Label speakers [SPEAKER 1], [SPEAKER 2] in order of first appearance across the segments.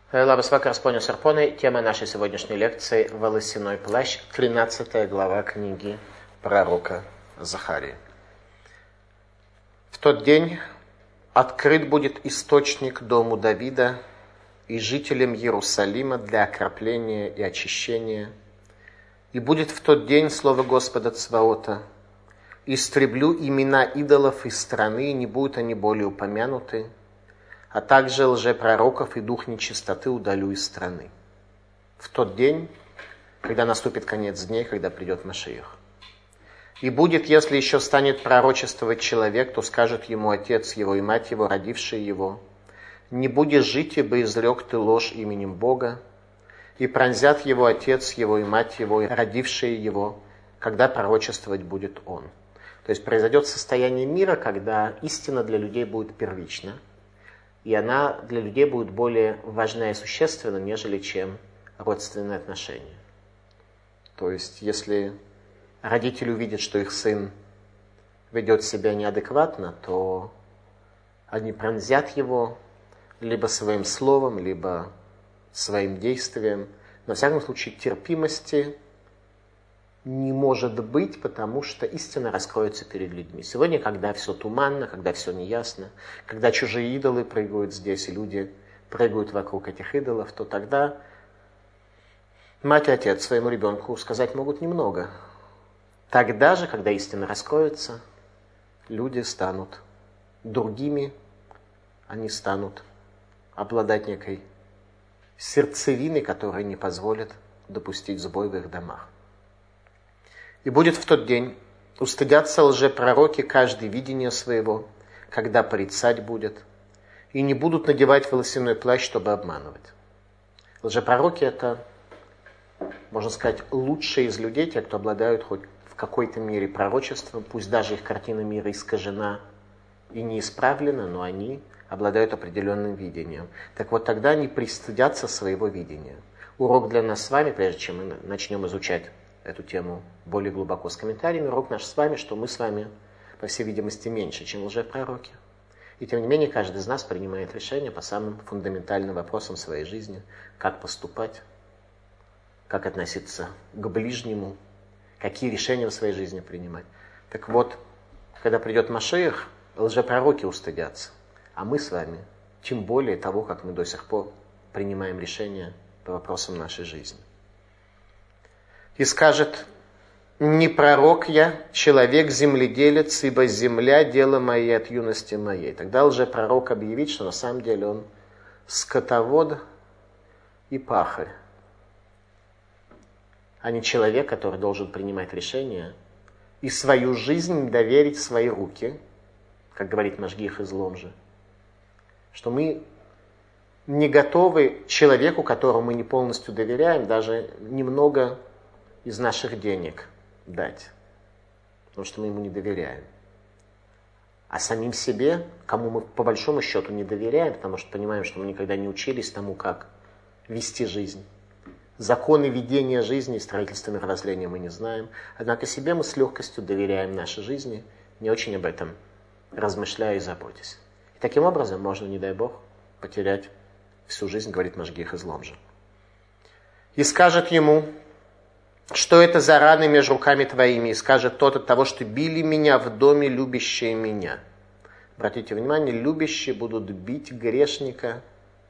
[SPEAKER 1] Лабас вакар понял Сарпоны. Тема нашей сегодняшней лекции «Волосяной плащ», 13 глава книги пророка Захарии. В тот день открыт будет источник дому Давида и жителям Иерусалима для окропления и очищения. И будет в тот день слово Господа Цваота: «Истреблю имена идолов из страны, и не будут они более упомянуты, а также лжепророков и дух нечистоты удалю из страны». В тот день, когда наступит конец дней, когда придет Машиах. И будет, если еще станет пророчествовать человек, то скажет ему отец его и мать его, родившие его: «Не будешь жить, ибо изрек ты ложь именем Бога». И пронзят его отец его и мать его, и родившие его, когда пророчествовать будет он. То есть произойдет состояние мира, когда истина для людей будет первична, и она для людей будет более важна и существенна, нежели чем родственные отношения. То есть, если родители увидят, что их сын ведет себя неадекватно, то они пронзят его либо своим словом, либо своим действием. Но, во всяком случае, терпимости не может быть, потому что истина раскроется перед людьми. Сегодня, когда все туманно, когда все неясно, когда чужие идолы прыгают здесь, и люди прыгают вокруг этих идолов, то тогда мать и отец своему ребенку сказать могут немного. Тогда же, когда истина раскроется, люди станут другими, они станут обладать некой сердцевиной, которая не позволит допустить сбой в их домах. И будет в тот день, устыдятся лжепророки каждый видение своего, когда порицать будет, и не будут надевать волосяной плащ, чтобы обманывать. Лжепророки — это, можно сказать, лучшие из людей, те, кто обладают хоть в какой-то мере пророчеством, пусть даже их картина мира искажена и не исправлена, но они обладают определенным видением. Так вот, тогда они пристыдятся своего видения. Урок для нас с вами, прежде чем мы начнем изучать эту тему более глубоко с комментариями, урок наш с вами, что мы с вами, по всей видимости, меньше, чем лжепророки. И тем не менее, каждый из нас принимает решения по самым фундаментальным вопросам своей жизни: как поступать, как относиться к ближнему, какие решения в своей жизни принимать. Так вот, когда придет Машиах, лжепророки устыдятся, а мы с вами, тем более того, как мы до сих пор принимаем решения по вопросам нашей жизни. И скажет: «Не пророк я, человек-земледелец, ибо земля — дело мое от юности моей». Тогда лжепророк объявит, что на самом деле он скотовод и пахарь, а не человек, который должен принимать решения и свою жизнь доверить в свои руки, как говорит Машгиах из Ломжи, что мы не готовы человеку, которому мы не полностью доверяем, даже немного из наших денег дать, потому что мы ему не доверяем. А самим себе, кому мы по большому счету не доверяем, потому что понимаем, что мы никогда не учились тому, как вести жизнь. Законы ведения жизни и строительства мировоззрения мы не знаем. Однако себе мы с легкостью доверяем нашей жизни, не очень об этом размышляя и заботясь. И таким образом можно, не дай Бог, потерять всю жизнь, говорит Машгиах из Ломжи. И скажет ему: «Что это за раны между руками твоими?» И скажет: «Тот от того, что били меня в доме, любящие меня». Обратите внимание, любящие будут бить грешника,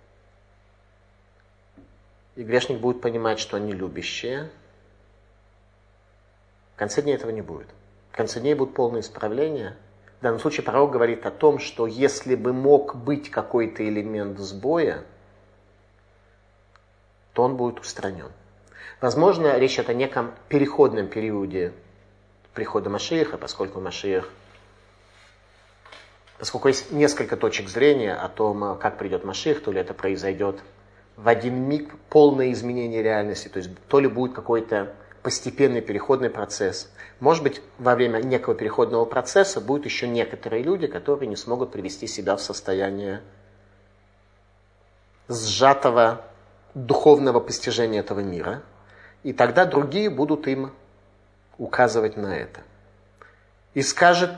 [SPEAKER 1] и грешник будет понимать, что они любящие. В конце дней этого не будет. В конце дней будет полное исправление. В данном случае пророк говорит о том, что если бы мог быть какой-то элемент сбоя, то он будет устранен. Возможно, речь идет о неком переходном периоде прихода Машиаха, поскольку есть несколько точек зрения о том, как придет Машиах, то ли это произойдет в один миг, полное изменение реальности, то есть то ли будет какой-то постепенный переходный процесс. Может быть, во время некого переходного процесса будут еще некоторые люди, которые не смогут привести себя в состояние сжатого духовного постижения этого мира. И тогда другие будут им указывать на это. И скажет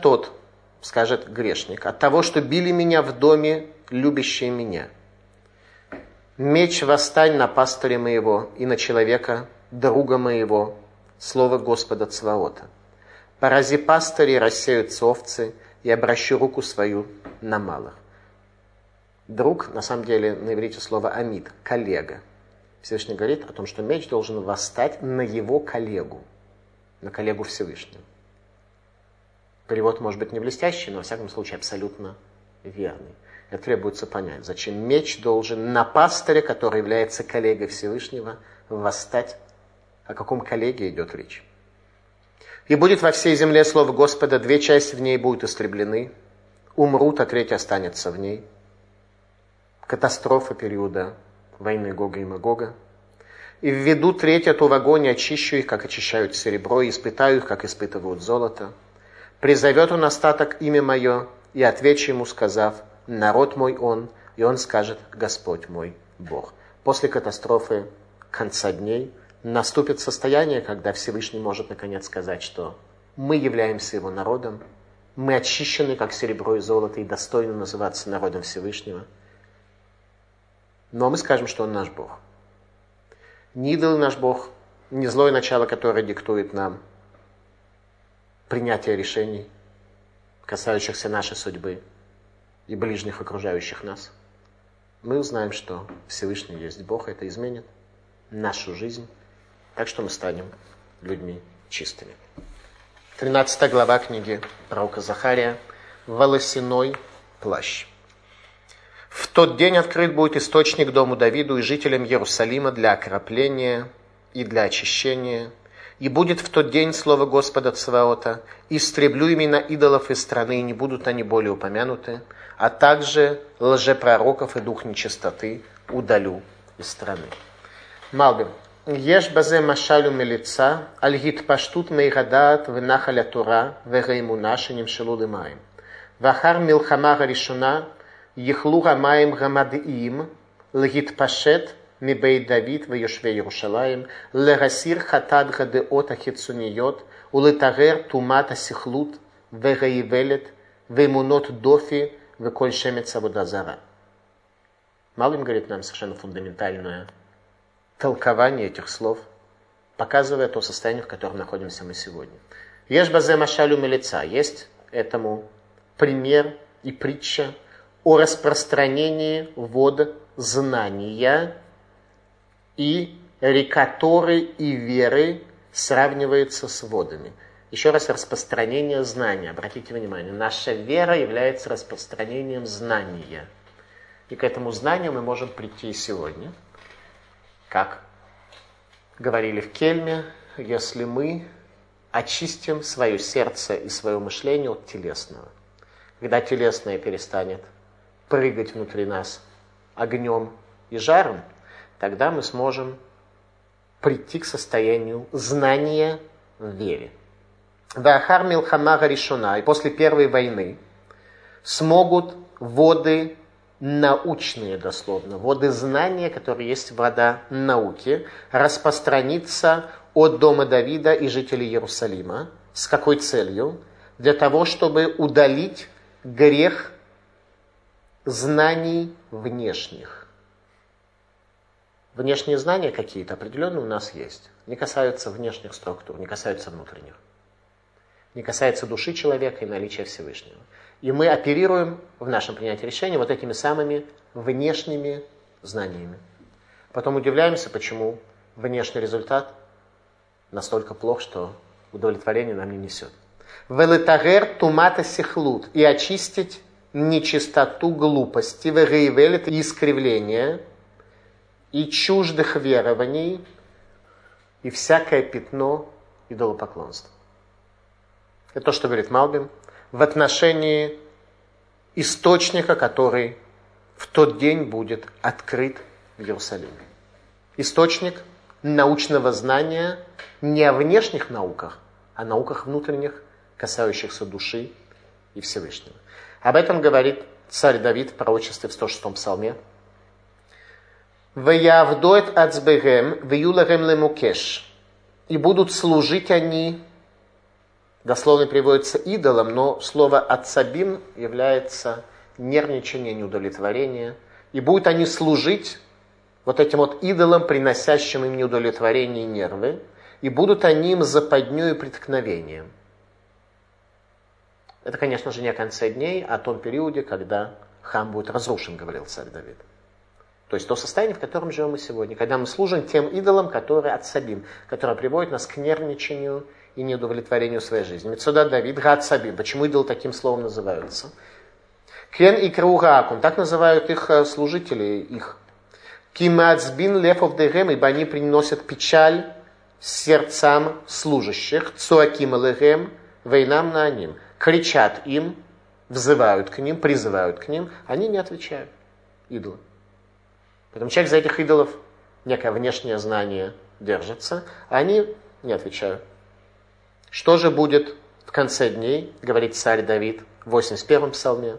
[SPEAKER 1] грешник: «От того, что били меня в доме, любящие меня, Меч восстань на пастыря моего и на человека, друга моего, слово Господа Цваота. Порази пастыри, рассеются овцы, и обращу руку свою на малых. Друг, на самом деле, на иврите слово амид, коллега. Всевышний говорит о том, что меч должен восстать на его коллегу, на коллегу Всевышнего. Перевод может быть не блестящий, но, во всяком случае, абсолютно верный. Это требуется понять, зачем меч должен на пастыря, который является коллегой Всевышнего, восстать. О каком коллеге идет речь? И будет во всей земле слово Господа, 2 части в ней будут истреблены, умрут, а 3 останется в ней. Катастрофа периода войны Гога и Магога. И введу 3 в огонь, очищу их, как очищают серебро, и испытаю их, как испытывают золото. Призовет он остаток имя мое, и отвечу ему, сказав, народ мой он, и он скажет, Господь мой Бог. После катастрофы конца дней наступит состояние, когда Всевышний может наконец сказать, что мы являемся его народом, мы очищены, как серебро и золото, и достойны называться народом Всевышнего. Но мы скажем, что он наш Бог. Не идол наш Бог, не злое начало, которое диктует нам принятие решений, касающихся нашей судьбы и ближних, окружающих нас. Мы узнаем, что Всевышний есть Бог, это изменит нашу жизнь, так что мы станем людьми чистыми. 13 глава книги пророка Захария. Волосяной плащ. В тот день открыт будет источник дому Давиду и жителям Иерусалима для окропления и для очищения. И будет в тот день слово Господа Цваота, истреблю имена идолов из страны, и не будут они более упомянуты, а также лжепророков и дух нечистоты удалю из страны. Малбим. Еш базе машалю мелица, аль гитпаштут мейгадат венахаля Тора, вегаимуна шенимшелу лимаим. Вахар милхама гаришуна, ехлу гамаим гамадиим, лгитпашет מבית דוד ויושבי ירושלים, להסיר חטאת גדעות החיצוניות ולטהר טומאת השכלות והאיוולת ואמונות דופי וכל שמץ עבודה זרה. Малбим говорит нам совершенно фундаментальное толкование этих слов, показывая то состояние, в котором находимся мы сегодня. Еш базе машалю мелица. Есть этому пример и притча о распространении вод знания, и река Торы и веры сравнивается с водами. Еще раз, распространение знания. Обратите внимание, наша вера является распространением знания. И к этому знанию мы можем прийти сегодня. Как говорили в Кельме, если мы очистим свое сердце и свое мышление от телесного. Когда телесное перестанет прыгать внутри нас огнем и жаром, тогда мы сможем прийти к состоянию знания в вере. Вахар милхама гаришуна, и после первой войны смогут воды научные, дословно, воды знания, которые есть вода науки, распространиться от дома Давида и жителей Иерусалима. С какой целью? Для того, чтобы удалить грех знаний внешних. Внешние знания какие-то определенные у нас есть. Не касаются внешних структур, не касаются внутренних. Не касается души человека и наличия Всевышнего. И мы оперируем в нашем принятии решения вот этими самыми внешними знаниями. Потом удивляемся, почему внешний результат настолько плох, что удовлетворение нам не несет. Велитагер тумата сихлут. И очистить нечистоту глупости, вегейвелит и искривления, и чуждых верований, и всякое пятно идолопоклонства. Это то, что говорит Малбим в отношении источника, который в тот день будет открыт в Иерусалиме. Источник научного знания не о внешних науках, а о науках внутренних, касающихся души и Всевышнего. Об этом говорит царь Давид в пророчестве в 106-м псалме. «Ваявдоэт ацбегем, ваюларем лемукеш». И будут служить они, дословно переводится идолом, но слово «ацабим» является нервничание, неудовлетворение. И будут они служить вот этим вот идолам, приносящим им неудовлетворение и нервы, и будут они им западнёй и преткновением. Это, конечно же, не о конце дней, а о том периоде, когда храм будет разрушен, говорил царь Давид. То есть то состояние, в котором живем мы сегодня, когда мы служим тем идолам, которые отсабим, которые приводят нас к нервничанию и неудовлетворению своей жизни. Мецудат Давид, гад-сабим. Почему идолы таким словом называются? Кен и Краугакун, так называют их служители их. Кимацбин лефов дегем, ибо они приносят печаль сердцам служащих. Цуаким элегем, вейнам на ним. Кричат им, взывают к ним, призывают к ним, они не отвечают. Идолы. Поэтому человек за этих идолов некое внешнее знание держится, а они не отвечают. Что же будет в конце дней, говорит царь Давид в 81-м псалме?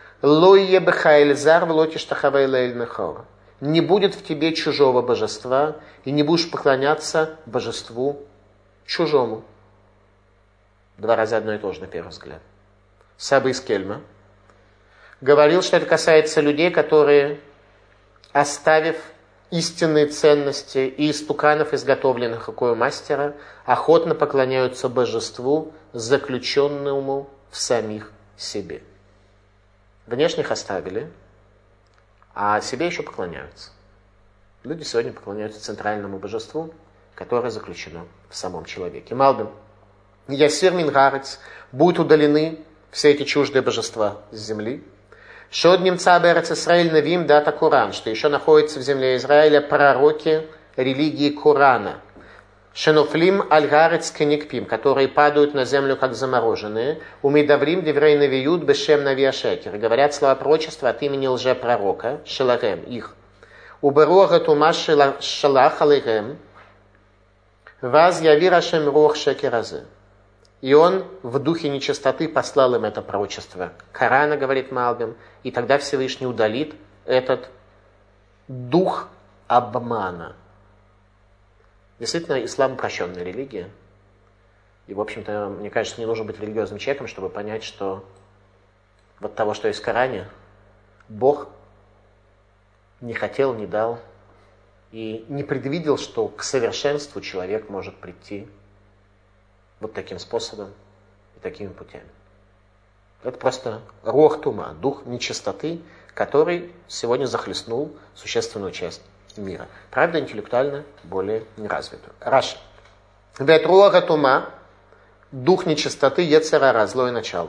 [SPEAKER 1] Не будет в тебе чужого божества, и не будешь поклоняться божеству чужому. 2 раза одно и то же, на первый взгляд. Саба из Кельма говорил, что это касается людей, которые, оставив истинные ценности и истуканов, изготовленных рукой мастера, охотно поклоняются божеству, заключенному в самих себе. Внешних оставили, а себе еще поклоняются. Люди сегодня поклоняются центральному божеству, которое заключено в самом человеке. Малбим, Ясир Мингарец, будут удалены все эти чуждые божества с земли. Шод немца Берец Исраиль Навим дата Коран, что еще находится в земле Израиля пророки религии Корана. Шенофлим Аль-Гарец Кеникпим, которые падают на землю как замороженные. Умидаврим Деврей Навиют Бешем Навиашекер. Говорят слова пророчества от имени лжепророка, Шелахем, их. Уберога Тума Шалах Алейхем. Ваз Явир Ашем Рох Шекеразе. И он в духе нечистоты послал им это пророчество Корана, говорит Малбим, и тогда Всевышний удалит этот дух обмана. Действительно, ислам упрощенная религия. И, в общем-то, мне кажется, не нужно быть религиозным человеком, чтобы понять, что вот того, что есть в Коране, Бог не хотел, не дал и не предвидел, что к совершенству человек может прийти вот таким способом и такими путями. Это просто руах тума, дух нечистоты, который сегодня захлестнул существенную часть мира. Правда, интеллектуально более неразвитую. Раши. Бет руаха тума, дух нечистоты, ецерара, злое начало.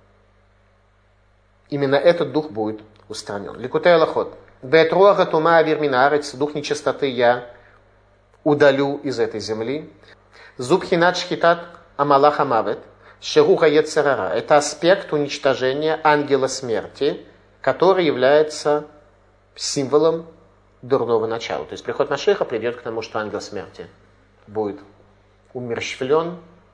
[SPEAKER 1] Именно этот дух будет устранен. Ликутей лахот. Бет руаха тума авир минарец, дух нечистоты я удалю из этой земли. Зубхинат шхитат амалаха мавет, шеруха ецерара. Это аспект уничтожения ангела смерти, который является символом дурного начала. То есть приход Машиаха приведет к тому, что ангел смерти будет умерщвлен,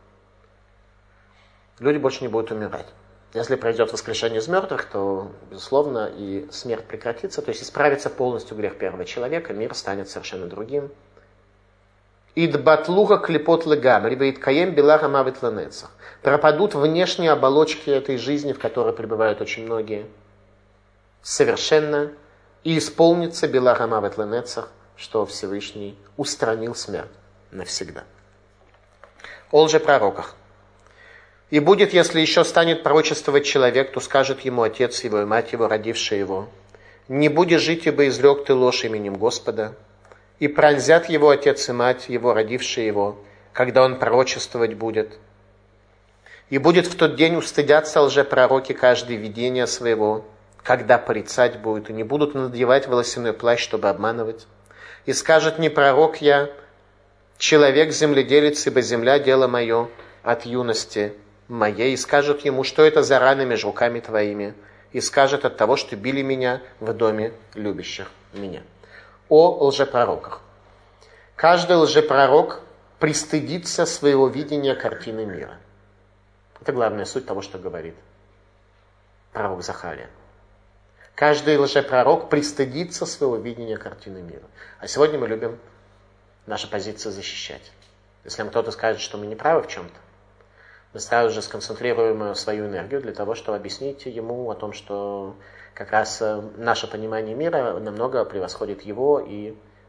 [SPEAKER 1] люди больше не будут умирать. Если произойдет воскрешение из мертвых, то, безусловно, и смерть прекратится, то есть исправится полностью грех первого человека, мир станет совершенно другим. Идбатлуха клепот легам, либо идкаем белаха мавит ланецах. Пропадут внешние оболочки этой жизни, в которой пребывают очень многие, совершенно. И исполнится белаха мавит ланецах, что Всевышний устранил смерть навсегда. О лжепророках. И будет, если еще станет пророчествовать человек, то скажет ему отец его и мать его, родившие его: не будешь жить, ибо изрек ты ложь именем Господа. И пронзят его отец и мать его, родившие его, когда он пророчествовать будет. И будет в тот день устыдятся лжепророки каждое видение своего, когда порицать будут, и не будут надевать волосяной плащ, чтобы обманывать. И скажет: не пророк я, человек земледелец, ибо земля дело мое от юности моей. И скажут ему: что это за раны между руками твоими? И скажет: от того, что били меня в доме любящих меня. О лжепророках. Каждый лжепророк пристыдится своего видения картины мира. Это главная суть того, что говорит пророк Захария. Каждый лжепророк пристыдится своего видения картины мира. А сегодня мы любим наши позиции защищать. Если нам кто-то скажет, что мы не правы в чем-то, мы сразу же сконцентрируем свою энергию для того, чтобы объяснить ему о том, что как раз наше понимание мира намного превосходит его, и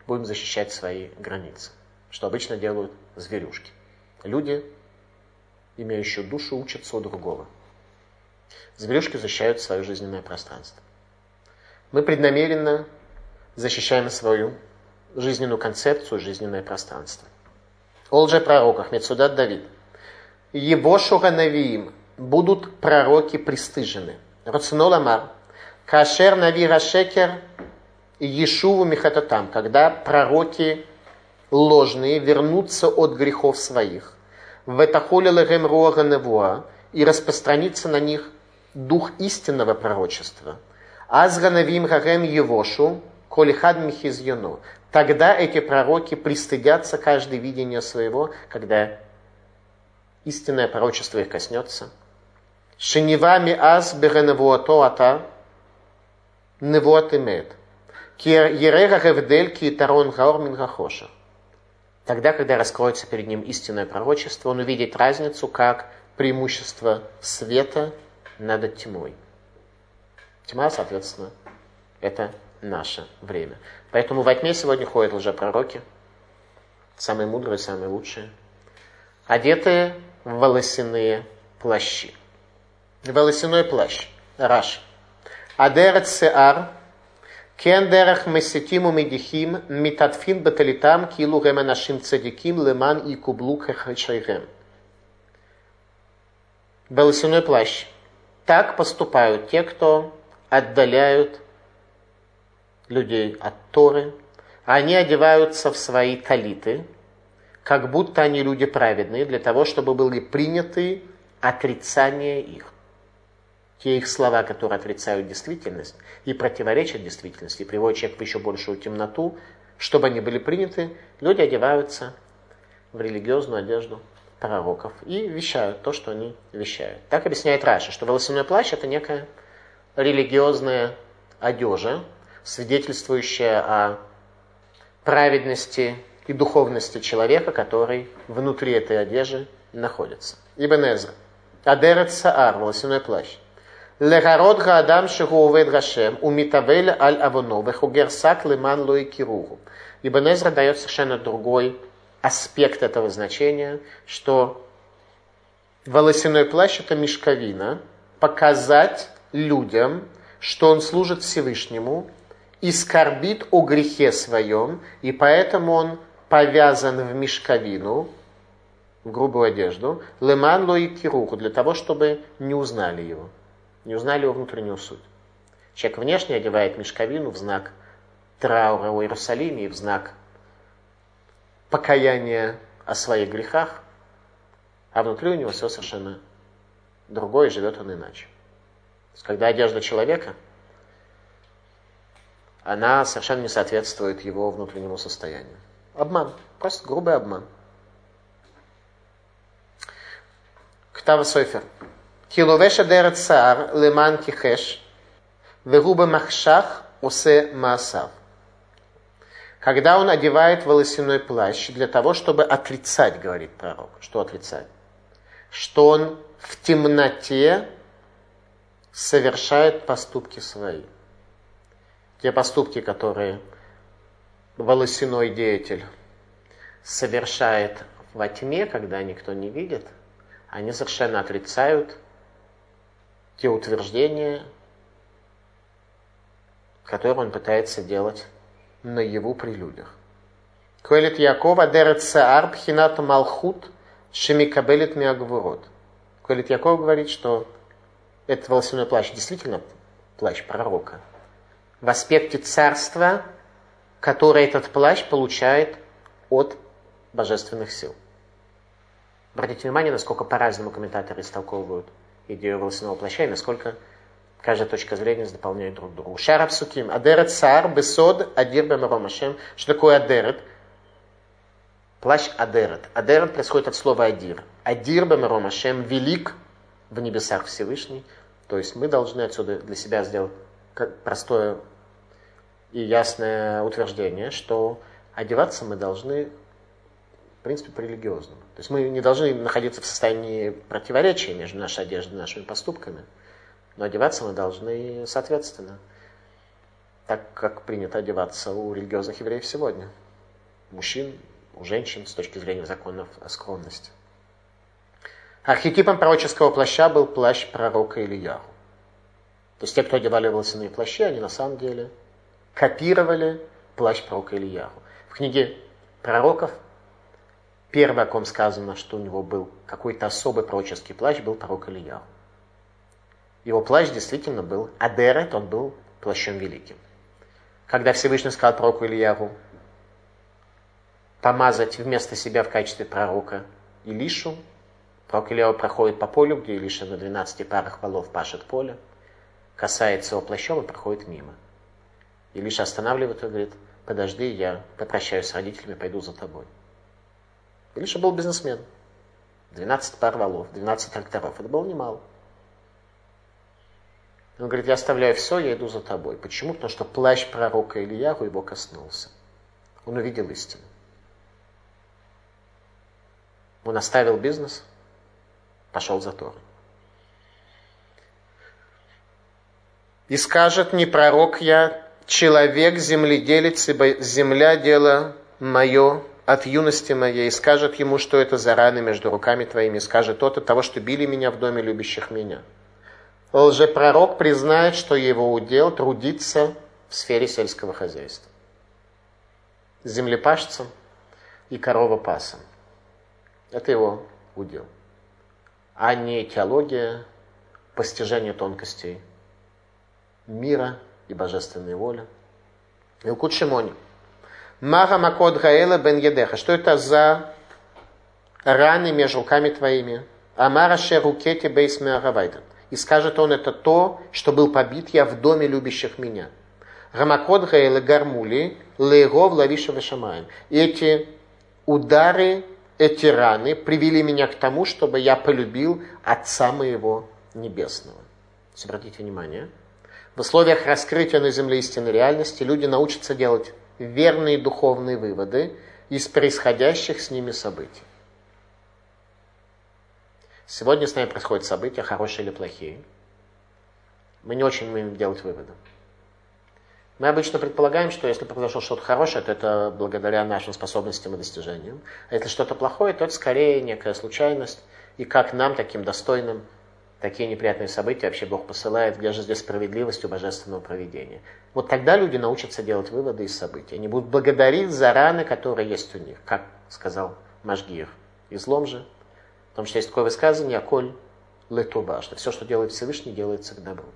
[SPEAKER 1] будем защищать свои границы. Что обычно делают зверюшки. Люди, имеющие душу, учатся у другого. Зверюшки защищают свое жизненное пространство. Мы преднамеренно защищаем свою жизненную концепцию, жизненное пространство. О лжепророках, Мецудат Давид. Его шуганавиим, будут пророки пристыжены. Рацинол Амар. Кашер нави рашекер ешуву михататам. Когда пророки ложные вернутся от грехов своих. Ветахоли лэгэм руага невуа. И распространится на них дух истинного пророчества. Азганавим гагэм евошу. Колихад михизьону. Тогда эти пророки пристыдятся каждое видение своего, когда истинное пророчество их коснется. Шинивами аз береневуато ата невуатимет. Киерега гевдель киетарон гаор мингахоша. Тогда, когда раскроется перед ним истинное пророчество, он увидит разницу, как преимущество света над тьмой. Тьма, соответственно, это наше время. Поэтому во тьме сегодня ходят лжепророки, самые мудрые, самые лучшие, одетые в волосяные плащи. Волосяной плащ. Раши. Адерет сеар, кен дерах месетим умедихим, митатфин баталитам, килу геменашим цадиким, леман и кублук хачайгем. Волосяной плащ. Так поступают те, кто отдаляют людей от Торы. Они одеваются в свои талиты, как будто они люди праведные, для того, чтобы были приняты отрицания их. Те их слова, которые отрицают действительность и противоречат действительности, и приводят человека в еще большую темноту, чтобы они были приняты, люди одеваются в религиозную одежду пророков и вещают то, что они вещают. Так объясняет Раши, что волосяной плащ — это некая религиозная одежа, свидетельствующая о праведности и духовности человека, который внутри этой одежды находится. Ибн Эзра. Адерет саар, волосяной плащ. Легарот гаадам шигуувед гашем, умитавель аль авоно, вехугер сак лиман лои киругу. Ибн Эзра дает совершенно другой аспект этого значения, что волосяной плащ — это мешковина, показать людям, что он служит Всевышнему и скорбит о грехе своем, и поэтому он повязан в мешковину, в грубую одежду, леман лои кируху, для того, чтобы не узнали его. Не узнали его внутреннюю суть. Человек внешне одевает мешковину в знак траура о Иерусалиме и в знак покаяния о своих грехах, а внутри у него все совершенно другое, и живет он иначе. То есть, когда одежда человека, она совершенно не соответствует его внутреннему состоянию. Обман. Просто грубый обман. Ктава Сойфер. Киловеша дерет саар леман кихеш вегуба махшах осе маасав. Когда он одевает волосяной плащ для того, чтобы отрицать, говорит пророк. Что отрицать? Что он в темноте совершает поступки свои. Те поступки, которые волосяной деятель совершает во тьме, когда никто не видит, они совершенно отрицают те утверждения, которые он пытается делать наяву при людях. Коэлит Яков адерет саар пхинат малхут шемикабелит миагвурот. Коэлит Яков говорит, что этот волосяной плащ действительно плащ пророка. В аспекте царства, который этот плащ получает от божественных сил. Обратите внимание, насколько по-разному комментаторы истолковывают идею волосяного плаща и насколько каждая точка зрения дополняет друг другу. Шараб суким. Адерет саар бесод адир бемаром Ашем. Что такое адерет? Плащ адерет. Адерет происходит от слова адир. Адир бемаром Ашем. Велик в небесах Всевышний. То есть мы должны отсюда для себя сделать простое и ясное утверждение, что одеваться мы должны, в принципе, по-религиозному. То есть мы не должны находиться в состоянии противоречия между нашей одеждой и нашими поступками, но одеваться мы должны соответственно, так как принято одеваться у религиозных евреев сегодня. мужчин, у женщин с точки зрения законов о скромности. Архетипом пророческого плаща был плащ пророка Ильяху. То есть те, кто одевали волосяные плащи, они на самом деле копировали плащ пророка Ильяху. В книге пророков первое, о ком сказано, что у него был какой-то особый пророческий плащ, был пророк Ильяху. Его плащ действительно был адерет, он был плащом великим. Когда Всевышний сказал пророку Ильяху помазать вместо себя в качестве пророка Илишу, пророк Ильяху проходит по полю, где Илиша на 12 парах валов пашет поле, касается его плащом и проходит мимо. Илиша останавливает и говорит: подожди, я попрощаюсь с родителями, пойду за тобой. Илиша был бизнесмен. 12 пар валов, 12 тракторов. Это было немало. Он говорит: я оставляю все, я иду за тобой. Почему? Потому что плащ пророка Ильяху его коснулся. Он увидел истину. Он оставил бизнес, пошел за Торой. И скажет: не пророк я, человек, земледелец, ибо земля дело мое от юности моей. И скажет ему, что это за раны между руками твоими. И скажет: от того, что били меня в доме любящих меня. Лжепророк признает, что его удел трудиться в сфере сельского хозяйства. Землепашцем и коровопасом. Это его удел. А не теология, постижение тонкостей мира и божественной воли. Илкут Шимони. Мага Макод Гаэла бен Едеха. Что это за раны между руками твоими? Амара Шерукети Бейс Меаравайта. И скажет он: это то, что был побит я в доме любящих меня. Рамакод Гаэла Гармули Лейгов Лавиша Вешамаем. Эти удары, эти раны привели меня к тому, чтобы я полюбил Отца моего Небесного. Обратите внимание. В условиях раскрытия на земле истинной реальности люди научатся делать верные духовные выводы из происходящих с ними событий. Сегодня с нами происходят события, хорошие или плохие. Мы не очень умеем делать выводы. Мы обычно предполагаем, что если произошло что-то хорошее, то это благодаря нашим способностям и достижениям. А если что-то плохое, то это скорее некая случайность. И как нам, таким достойным, такие неприятные события вообще Бог посылает, где же здесь справедливость у божественного провидения. Вот тогда люди научатся делать выводы из событий. Они будут благодарить за раны, которые есть у них, как сказал Машгиах из Ломжи. Потому что есть такое высказывание: «Аколь летуба», что все, что делает Всевышний, делается к добру.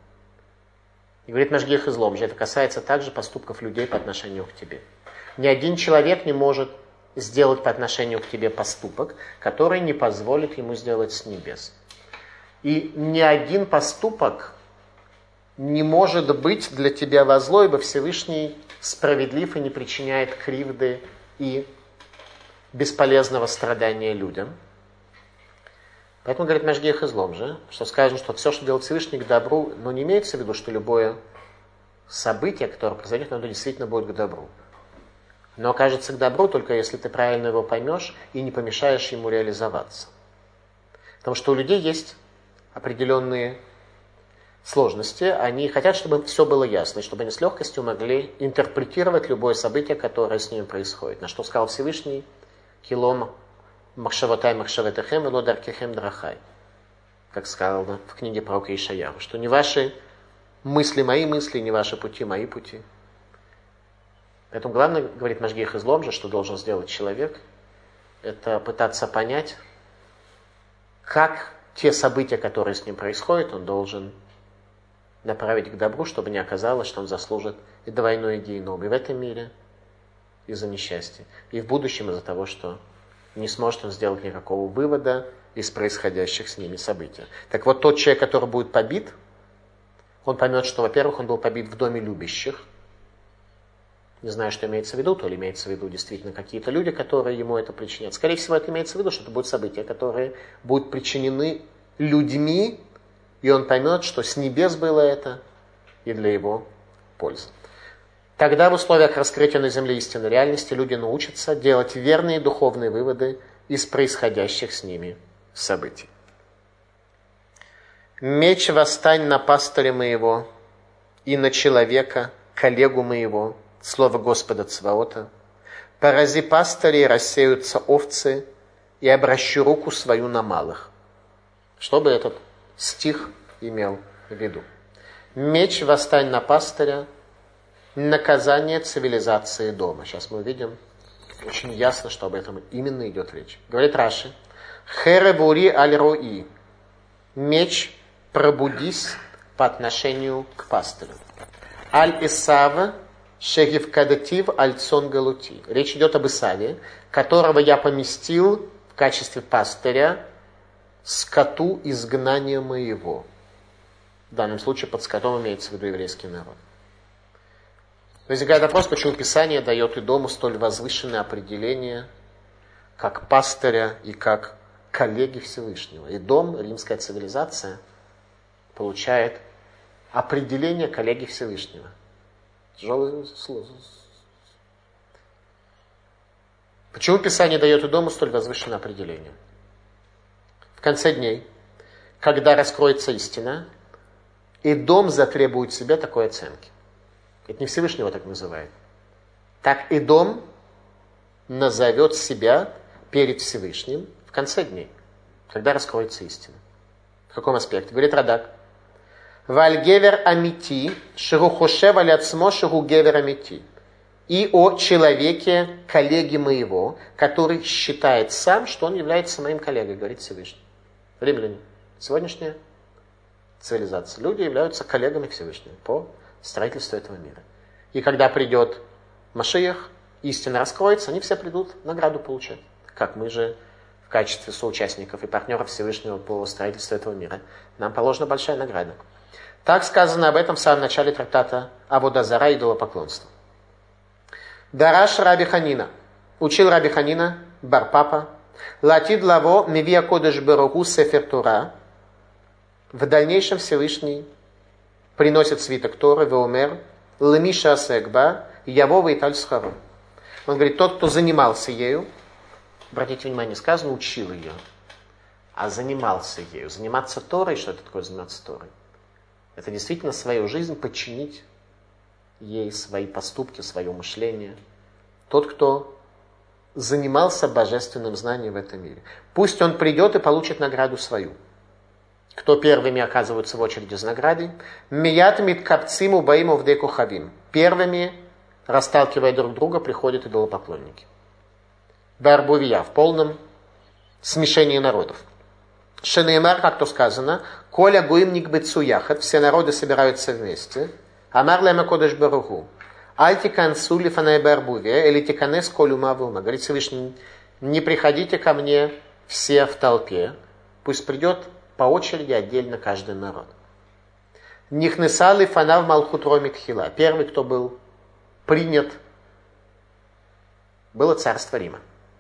[SPEAKER 1] И говорит Машгиах из Ломжи, это касается также поступков людей по отношению к тебе. Ни один человек не может сделать по отношению к тебе поступок, который не позволит ему сделать с небес. И ни один поступок не может быть для тебя во зло, ибо Всевышний справедлив и не причиняет кривды и бесполезного страдания людям. Поэтому говорит Машгиах из Ломжи, что скажем, что все, что делает Всевышний, к добру, но не имеется в виду, что любое событие, которое произойдет, оно действительно будет к добру. Но окажется к добру только если ты правильно его поймешь и не помешаешь ему реализоваться. Потому что у людей есть определенные сложности, они хотят, чтобы все было ясно, и чтобы они с легкостью могли интерпретировать любое событие, которое с ними происходит. На что сказал Всевышний: «Килом махшаватай махшаветахем и лодаркихем драхай». Как сказал в книге пророка Ишаяху, что не ваши мысли мои мысли, не ваши пути мои пути. Поэтому главное, говорит Машгиах из Ломжи, что должен сделать человек, это пытаться понять, как те события, которые с ним происходят, он должен направить к добру, чтобы не оказалось, что он заслужит и двойное гейном и в этом мире из-за несчастья, и в будущем из-за того, что не сможет он сделать никакого вывода из происходящих с ними событий. Так вот, тот человек, который будет побит, он поймет, что, во-первых, он был побит в доме любящих. Не знаю, что имеется в виду, то ли имеется в виду действительно какие-то люди, которые ему это причинят. Скорее всего, это имеется в виду, что это будут события, которые будут причинены людьми, и он поймет, что с небес было это и для его пользы. Тогда в условиях раскрытия на земле истинной реальности люди научатся делать верные духовные выводы из происходящих с ними событий. «Меч восстань на пастыря моего и на человека, коллегу моего, слово Господа Цваота. Порази пастырей, рассеются овцы, и обращу руку свою на малых. Что бы этот стих имел в виду? Меч восстань на пастыря, наказание цивилизации дома. Сейчас мы увидим очень ясно, что об этом именно идет речь. Говорит Раши: Херебури аль-Руи. Меч, пробудись по отношению к пастырю. Аль-Исава шегивкадатив аль-цон галути. Речь идет об Исаве, которого я поместил в качестве пастыря скоту изгнания моего. В данном случае под скотом имеется в виду еврейский народ. Возникает вопрос, почему Писание дает Идому столь возвышенное определение, как пастыря и как коллеги Всевышнего. Идом, римская цивилизация, получает определение коллеги Всевышнего. Тяжелое слово. Почему Писание дает Идому столь возвышенное определение? В конце дней, когда раскроется истина, Идом затребует себе такой оценки. Это не Всевышний его так называет. Так Идом назовет себя перед Всевышним в конце дней, когда раскроется истина. В каком аспекте? Говорит Радак: Вальгевер амити, шерухошев аляцмо шеругевер амити. И о человеке, коллеге моего, который считает сам, что он является моим коллегой, говорит Всевышний. Римляне. Сегодняшняя цивилизация. Люди являются коллегами Всевышнего по строительству этого мира. И когда придет Машиах, истина раскроется, они все придут награду получать. Как мы же в качестве соучастников и партнеров Всевышнего по строительству этого мира, нам положена большая награда. Так сказано об этом в самом начале трактата Авода Зара, идолопоклонства. Дараш Раби Ханина. Учил Раби Ханина, Бар-Папа, Латид Лаво Мивия Кодеш Беругу Сефер Тора. В дальнейшем Всевышний приносит свиток Торы, Веомер, Лемиша Асекба, Явова и Тальсхару. Он говорит, тот, кто занимался ею, обратите внимание, сказано, учил ее, а занимался ею. Заниматься Торой, что это такое заниматься Торой? Это действительно свою жизнь подчинить ей, свои поступки, свое мышление. Тот, кто занимался божественным знанием в этом мире. Пусть он придет и получит награду свою. Кто первыми оказываются в очереди с наградой? Мият миткапциму баиму вдеку хавим. Первыми, расталкивая друг друга, приходят идолопоклонники. Барбувия, в полном смешении народов. Шенеймар, как то сказано, Коля гуим никбецу яхат, все народы собираются вместе. Амар лема кодеш баруху. Альтикан сули фанай барбувия, или тиканес колю мавума. Говорит Всевышний, не приходите ко мне все в толпе, пусть придет по очереди отдельно каждый народ. Нихнесали фанав малхут ромик хила. Первый, кто был принят, было царство Рима.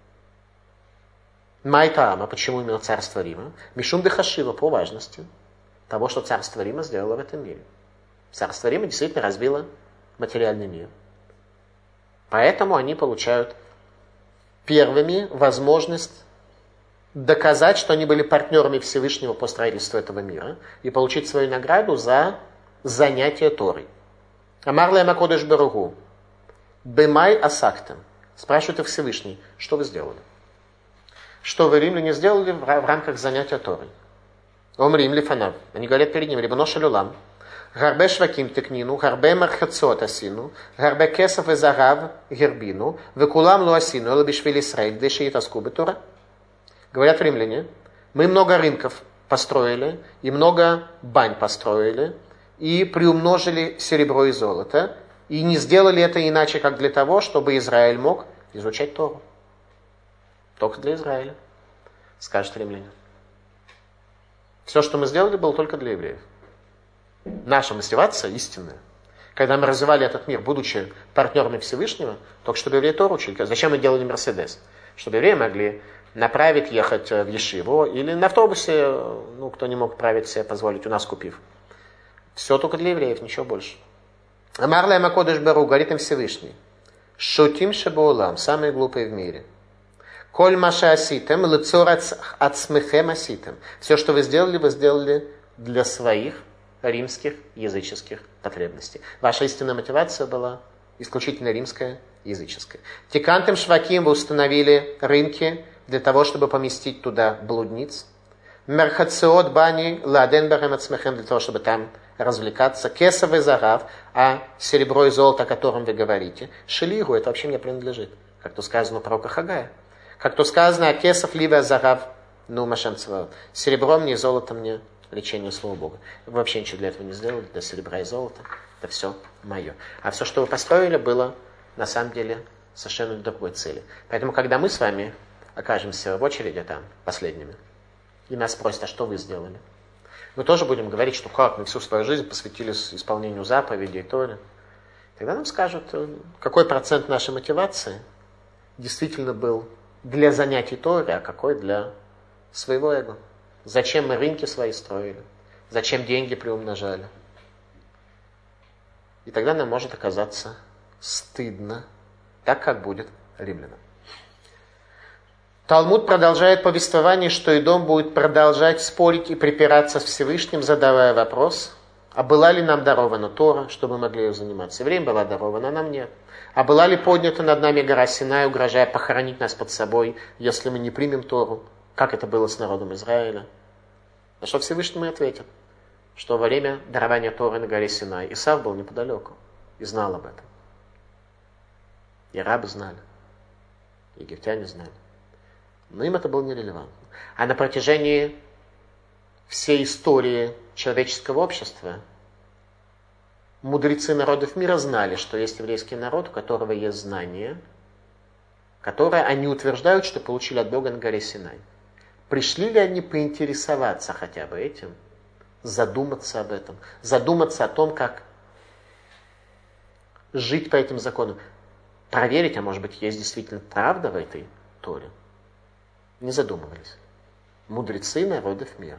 [SPEAKER 1] Майтаама, почему именно царство Рима? Мишум дехашива, по важности того, что царство Рима сделало в этом мире. Царство Рима действительно разбило материальный мир. Поэтому они получают первыми возможность доказать, что они были партнерами Всевышнего по строительству этого мира и получить свою награду за занятие Торой. Амар лема кодеш баругу. Бемай асактем. Спрашивает их Всевышний, что вы сделали? Что вы, римляне, сделали в рамках занятия Торой? Омрим лифанав. Они говорят перед ним, рибоно шелюлам. Гарбе шваким текнину, гарбе мархацот асину, гарбе кесов и загав гербину, векулам луасину, лабишвили Исраиль, деши и тоску бетура. Говорят римляне, мы много рынков построили, и много бань построили, и приумножили серебро и золото, и не сделали это иначе, как для того, чтобы Израиль мог изучать Тору. Только для Израиля, скажет римляне. Все, что мы сделали, было только для евреев. Наша мотивация истинная. Когда мы развивали этот мир, будучи партнерами Всевышнего, только чтобы евреи Тору учили. Зачем мы делали Мерседес? Чтобы евреи могли направить, ехать в Ешиву, или на автобусе, кто не мог править себе позволить, у нас купив. Все только для евреев, ничего больше. Амар лема кодеш бару, говорит им Всевышний. Шутим шебаулам, самые глупые в мире. Коль маша аситем, лицорац ацмехем аситем. Все, что вы сделали для своих римских языческих потребностей. Ваша истинная мотивация была исключительно римская языческое. Тикантем шваким вы установили рынки для того, чтобы поместить туда блудниц. Мерхациот бани ладенберем ацмехем для того, чтобы там развлекаться. Кесов и зарав, а серебро и золото, о котором вы говорите, шелигу, это вообще мне принадлежит. Как то сказано у пророка Хагая. Как то сказано, а кесов ливе зарав, ну машем цваот. Серебро мне и золото мне, лечение слова Бога. Вы вообще ничего для этого не сделали, для серебра и золота. Это все мое. А все, что вы построили, было на самом деле совершенно для другой цели. Поэтому, когда мы с вами окажемся в очереди там последними, и нас спросят, а что вы сделали? Мы тоже будем говорить, что как мы всю свою жизнь посвятили исполнению заповедей Торы. Тогда нам скажут, какой процент нашей мотивации действительно был для занятий Торы, а какой для своего эго. Зачем мы рынки свои строили? Зачем деньги приумножали? И тогда нам может оказаться стыдно, так как будет римлянам. Талмуд продолжает повествование, что Эдом будет продолжать спорить и припираться с Всевышним, задавая вопрос, а была ли нам дарована Тора, чтобы мы могли ее заниматься? Евреям была дарована, а нам нет. А была ли поднята над нами гора Синай, угрожая похоронить нас под собой, если мы не примем Тору, как это было с народом Израиля? На что Всевышний ответит, что во время дарования Торы на горе Синай Исав был неподалеку и знал об этом. И арабы знали, и египтяне знали. Но им это было нерелевантно. А на протяжении всей истории человеческого общества мудрецы народов мира знали, что есть еврейский народ, у которого есть знание, которое они утверждают, что получили от Бога на горе Синай. Пришли ли они поинтересоваться хотя бы этим, задуматься об этом, задуматься о том, как жить по этим законам, проверить, а может быть, есть действительно правда в этой Торе? Не задумывались. Мудрецы народов мира.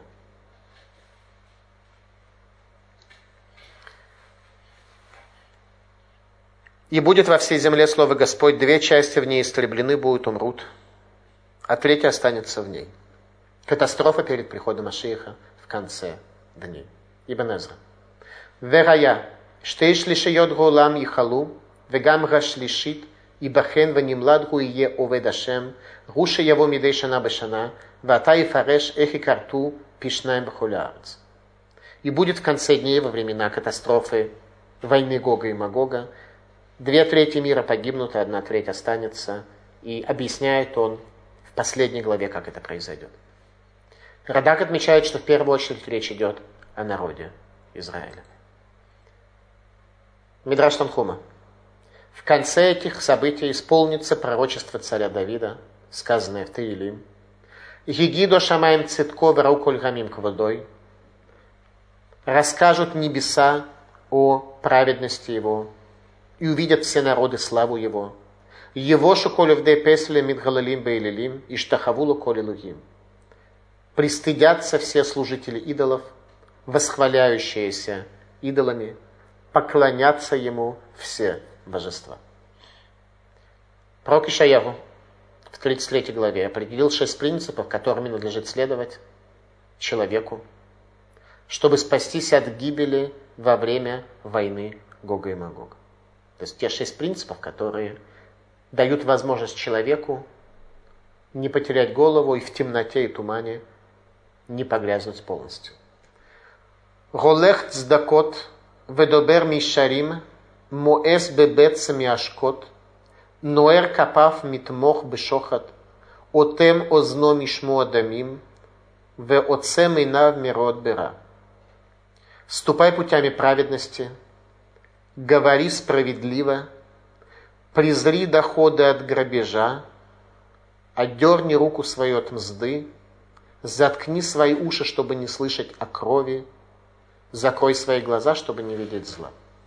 [SPEAKER 1] И будет во всей земле слово Господь, 2 части в ней истреблены будут, умрут, а 3 останется в ней. Катастрофа перед приходом Машиаха в конце дней. Ибн Эзра. Верая, штей шлишиот гулам ихалу, вегам гашлишит, ибахен ванимлад гуие овед Ашем, гуши яво мидей шана бешана, вата и фареш эхи карту пишнаем бахулярц. И будет в конце дней, во времена катастрофы войны Гога и Магога, 2/3 мира погибнут, а 1/3 останется. И объясняет он в последней главе, как это произойдет. Радак отмечает, что в первую очередь речь идет о народе Израиля. Мидраш Танхума. В конце этих событий исполнится пророчество царя Давида, сказанное в Таилим. Гигидо шамаем цитко врау коль гамим квадой. Расскажут небеса о праведности его, и увидят все народы славу его. Его шуколев де песле мидгалалим бейлилим, и штахавулу коли лугим. Пристыдятся все служители идолов, восхваляющиеся идолами, поклонятся ему все божества. Пророк Ишайяху в 33 главе определил 6 принципов, которыми надлежит следовать человеку, чтобы спастись от гибели во время войны Гога и Магога. То есть те 6 принципов, которые дают возможность человеку не потерять голову и в темноте и тумане не погрязнуть полностью. Голех цдакот ведобер мишарим моэс бебец миашкот ноэр капав митмох бешохат отем озно мишмо адамим ве оцем инав мирот бера. Ступай путями праведности, говори справедливо, презри доходы от грабежа, отдерни руку свою от мзды, заткни свои уши, чтобы не слышать о крови, закрой свои глаза, чтобы не видеть зла.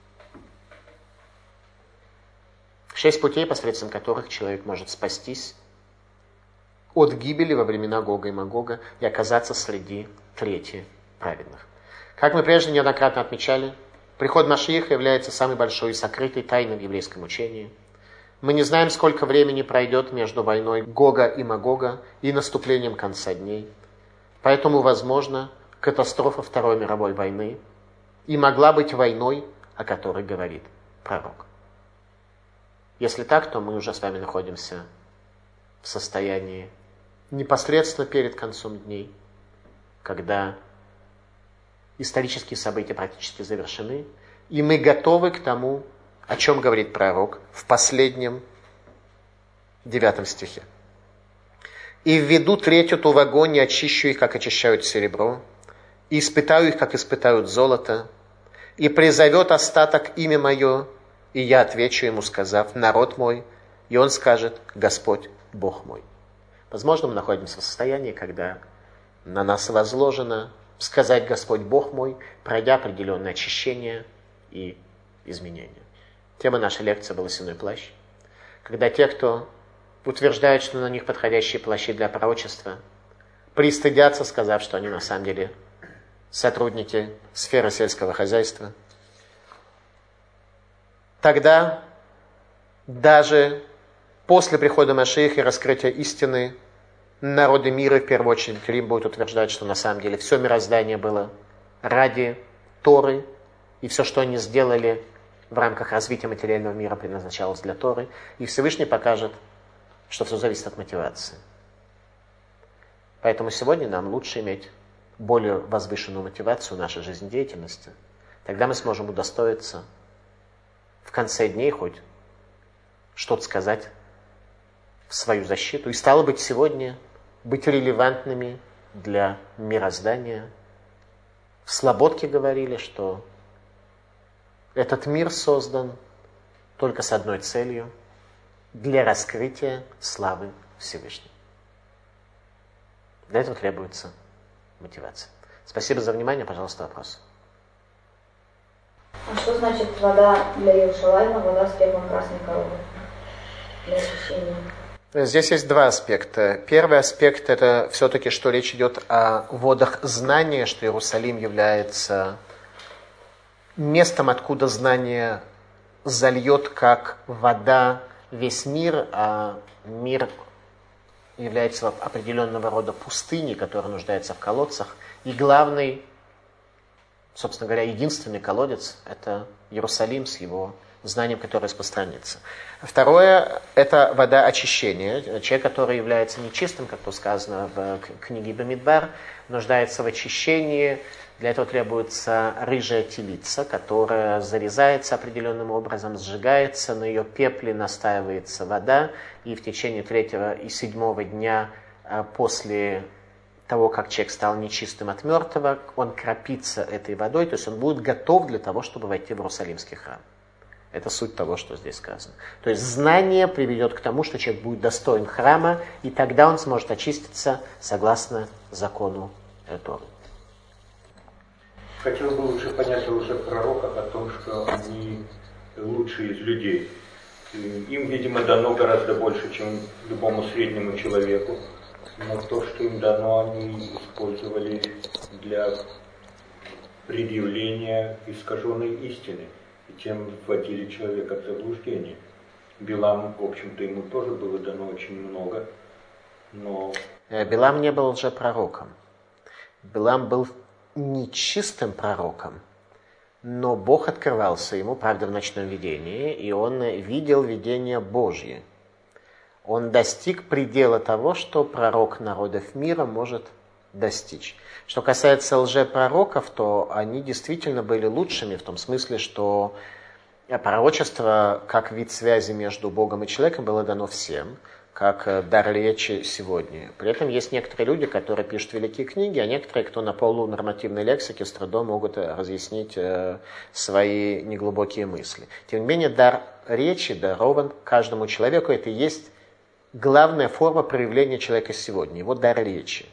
[SPEAKER 1] 6 путей, посредством которых человек может спастись от гибели во времена Гога и Магога и оказаться среди трети праведных. Как мы прежде неоднократно отмечали, приход Машиаха является самой большой и сокрытой тайной в еврейском учении. Мы не знаем, сколько времени пройдет между войной Гога и Магога и наступлением конца дней. Поэтому, возможно, катастрофа Второй мировой войны и могла быть войной, о которой говорит пророк. Если так, то мы уже с вами находимся в состоянии непосредственно перед концом дней, когда исторические события практически завершены, и мы готовы к тому, о чем говорит пророк в последнем 9 стихе. «И введу третью в огонь, и очищу их, как очищают серебро, и испытаю их, как испытают золото, и призовет остаток имя мое, и я отвечу ему, сказав: народ мой, и он скажет: Господь, Бог мой». Возможно, мы находимся в состоянии, когда на нас возложено сказать: Господь, Бог мой, пройдя определенное очищение и изменение. Тема нашей лекции была «Сенной плащ». Когда те, кто утверждают, что на них подходящие плащи для пророчества, пристыдятся, сказав, что они на самом деле сотрудники сферы сельского хозяйства, тогда даже после прихода Машиаха и раскрытия истины народы мира, в первую очередь Рим, будут утверждать, что на самом деле все мироздание было ради Торы, и все, что они сделали в рамках развития материального мира, предназначалось для Торы, и Всевышний покажет, что все зависит от мотивации. Поэтому сегодня нам лучше иметь более возвышенную мотивацию в нашей жизнедеятельности. Тогда мы сможем удостоиться в конце дней хоть что-то сказать в свою защиту. И стало быть, сегодня быть релевантными для мироздания. В Слободке говорили, что этот мир создан только с одной целью – для раскрытия славы Всевышнего. Для этого требуется мотивация. Спасибо за внимание. Пожалуйста, вопрос.
[SPEAKER 2] А что значит вода для Иерушалайма, вода с пеплом красной коровы для очищения?
[SPEAKER 1] Здесь есть два аспекта. Первый аспект – это все-таки, что речь идет о водах знания, что Иерусалим является местом, откуда знание зальет, как вода, весь мир, а мир является определенного рода пустыней, которая нуждается в колодцах. И главный, собственно говоря, единственный колодец – это Иерусалим с его знанием, которое распространится. Второе – это вода очищения. Человек, который является нечистым, как тут сказано в книге Бамидбар, нуждается в очищении. Для этого требуется рыжая телица, которая зарезается определенным образом, сжигается, на ее пепле настаивается вода, и в течение 3-го и 7-го дня после того, как человек стал нечистым от мертвого, он кропится этой водой, то есть он будет готов для того, чтобы войти в Иерусалимский храм. Это суть того, что здесь сказано. То есть знание приведет к тому, что человек будет достоин храма, и тогда он сможет очиститься согласно закону Торы.
[SPEAKER 3] Хотел бы уже понять уже пророков о том, что они лучшие из людей. Им, видимо, дано гораздо больше, чем любому среднему человеку. Но то, что им дано, они использовали для предъявления искаженной истины. И тем вводили человека в заблуждение. Билам, в общем-то, ему тоже было дано очень много. Но
[SPEAKER 1] Билам не был лжепророком. Билам был нечистым пророком, но Бог открывался ему, правда, в ночном видении, и он видел видение Божье. Он достиг предела того, что пророк народов мира может достичь. Что касается лжепророков, то они действительно были лучшими в том смысле, что пророчество, как вид связи между Богом и человеком, было дано всем, как дар речи сегодня. При этом есть некоторые люди, которые пишут великие книги, а некоторые, кто на полунормативной лексике, с трудом могут разъяснить свои неглубокие мысли. Тем не менее, дар речи дарован каждому человеку. Это и есть главная форма проявления человека сегодня, его дар речи.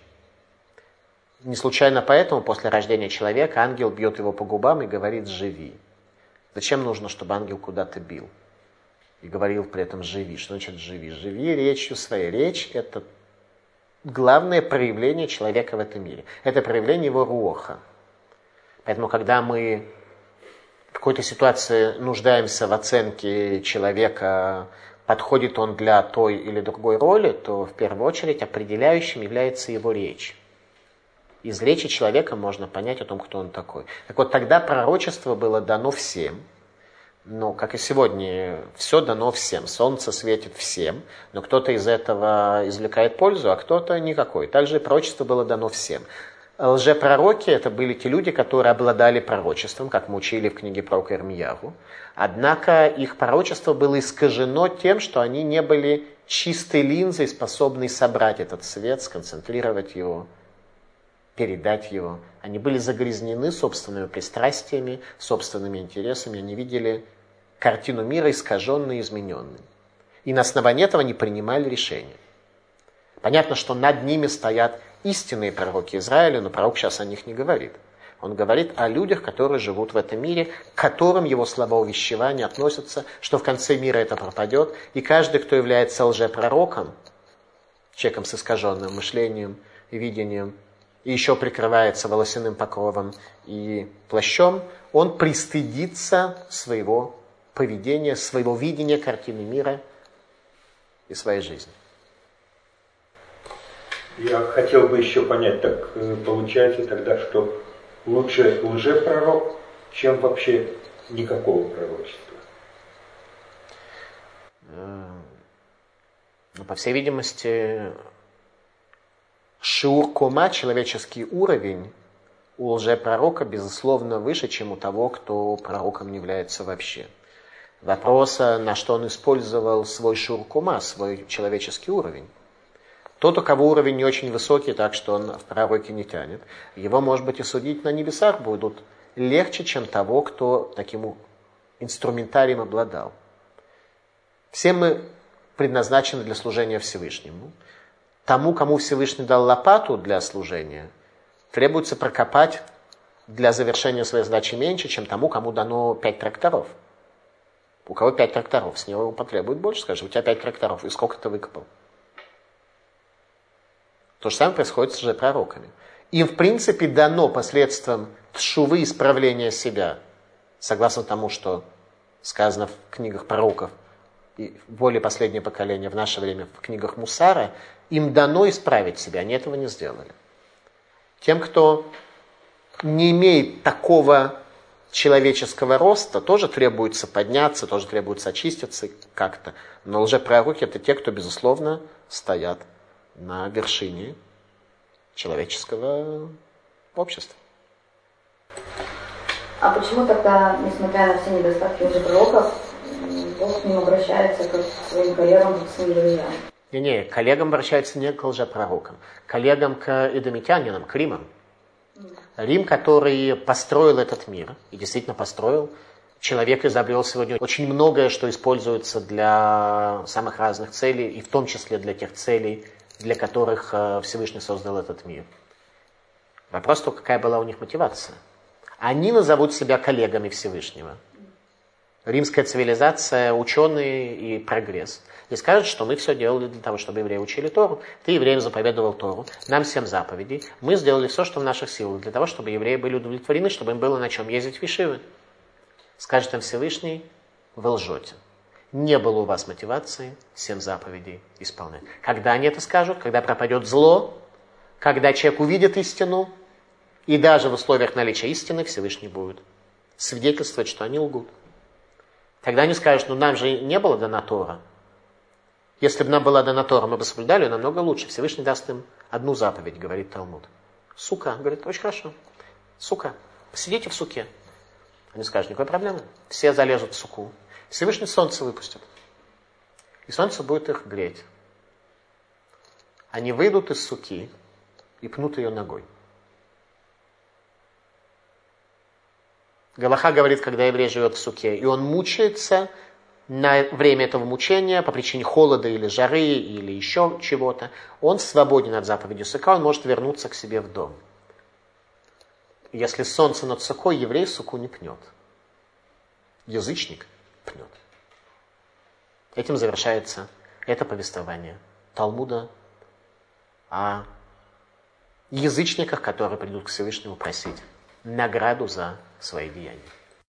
[SPEAKER 1] Не случайно поэтому после рождения человека ангел бьет его по губам и говорит: «Живи». Зачем нужно, чтобы ангел куда-то бил? И говорил при этом «живи». Что значит «живи»? Живи речью своей. Речь – это главное проявление человека в этом мире. Это проявление его руаха. Поэтому, когда мы в какой-то ситуации нуждаемся в оценке человека, подходит он для той или другой роли, то в первую очередь определяющим является его речь. Из речи человека можно понять о том, кто он такой. Так вот, тогда пророчество было дано всем. Ну, как и сегодня, все дано всем. Солнце светит всем, но кто-то из этого извлекает пользу, а кто-то никакой. Также пророчество было дано всем. Лжепророки – это были те люди, которые обладали пророчеством, как мы учили в книге пророка Ирмиягу. Однако их пророчество было искажено тем, что они не были чистой линзой, способной собрать этот свет, сконцентрировать его, передать его. Они были загрязнены собственными пристрастиями, собственными интересами. Они видели картину мира искаженной и измененной. И на основании этого они принимали решения. Понятно, что над ними стоят истинные пророки Израиля, но пророк сейчас о них не говорит. Он говорит о людях, которые живут в этом мире, к которым его слова увещевания относятся, что в конце мира это пропадет. И каждый, кто является лжепророком, человеком с искаженным мышлением и видением, и еще прикрывается волосяным покровом и плащом, он пристыдится своего поведения, своего видения картины мира и своей жизни.
[SPEAKER 3] Я хотел бы еще понять, так получается тогда, что лучше лжепророк, чем вообще никакого пророчества?
[SPEAKER 1] Ну, по всей видимости, шиур кома, человеческий уровень у лжепророка, безусловно, выше, чем у того, кто пророком не является вообще. Вопрос, на что он использовал свой шиур кома, свой человеческий уровень. Тот, у кого уровень не очень высокий, так что он в пророке не тянет, его, может быть, и судить на небесах будут легче, чем того, кто таким инструментарием обладал. Все мы предназначены для служения Всевышнему. Тому, кому Всевышний дал лопату для служения, требуется прокопать для завершения своей задачи меньше, чем тому, кому дано 5 тракторов. У кого 5 тракторов, с него потребует больше, скажи, у тебя 5 тракторов, и сколько ты выкопал? То же самое происходит с лжепророками. Им, в принципе, дано посредством тшувы исправления себя, согласно тому, что сказано в книгах пророков, и более последнее поколение в наше время в книгах Мусара, им дано исправить себя, они этого не сделали. Тем, кто не имеет такого человеческого роста, тоже требуется подняться, тоже требуется очиститься как-то. Но лжепророки – это те, кто, безусловно, стоят на вершине человеческого общества.
[SPEAKER 2] А почему тогда, несмотря на все недостатки лжепророков, Бог к ним обращается как к своим коллегам, как к своим друзьям?
[SPEAKER 1] Не, коллегам обращается не к лжепророкам, коллегам к эдомитянинам, к Римам. Рим, который построил этот мир, и действительно построил, человек изобрел сегодня очень многое, что используется для самых разных целей, и в том числе для тех целей, для которых Всевышний создал этот мир. Вопрос только, какая была у них мотивация. Они назовут себя коллегами Всевышнего. Римская цивилизация, ученые и прогресс. И скажут, что мы все делали для того, чтобы евреи учили Тору. Ты евреям заповедовал Тору, нам 7 заповедей. Мы сделали все, что в наших силах, для того, чтобы евреи были удовлетворены, чтобы им было на чем ездить в Ешивы. Скажет им Всевышний, вы лжете. Не было у вас мотивации 7 заповедей исполнять. Когда они это скажут? Когда пропадет зло, когда человек увидит истину, и даже в условиях наличия истины Всевышний будет свидетельствовать, что они лгут. Тогда они скажут, нам же не было дана Тора. Если бы нам была дана Тора, мы бы соблюдали ее намного лучше. Всевышний даст им одну заповедь, говорит Талмуд. Сука. Говорит, очень хорошо. Сука. Посидите в суке. Они скажут, никакой проблемы. Все залезут в суку. Всевышний солнце выпустит. И солнце будет их греть. Они выйдут из суки и пнут ее ногой. Галаха говорит, когда еврей живет в суке, и он мучается на время этого мучения по причине холода или жары, или еще чего-то, он свободен от заповеди сука, он может вернуться к себе в дом. Если солнце над сукой, еврей суку не пнет. Язычник пнет. Этим завершается это повествование Талмуда о язычниках, которые придут к Всевышнему просить награду за свои деяния.